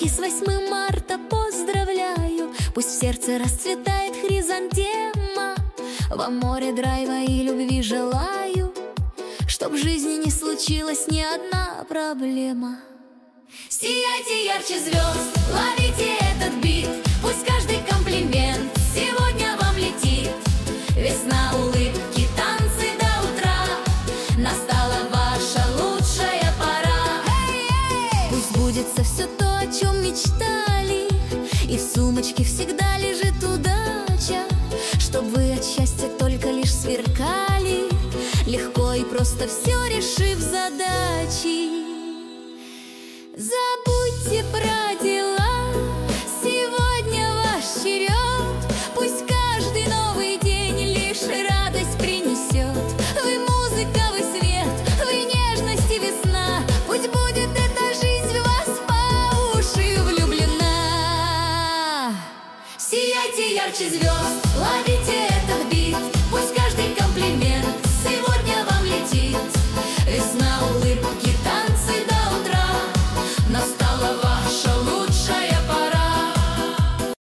Девчонки, с 8 марта поздравляю! Пусть в сердце расцветает хризантема. Вам море драйва и любви желаю, чтоб в жизни не случилась ни одна проблема. Сияйте ярче звезд, ловите этот бит, пусть каждый комплимент сегодня вам летит. Весна, улыбки, танцы до утра, настала ваша лучшая пора. Пусть сбудется все то, о чем мечтали, и в сумочке всегда лежит удача, чтоб вы от счастья только лишь сверкали, легко и просто все решив задачи. Забудьте про дела, сегодня ваш черед. Пусть каждый новый день лишь радость принесет. Вы музыка, вы свет, вы нежность и весна. Пусть будет эта жизнь в вас по уши влюблена. Сияйте ярче звезд, ловите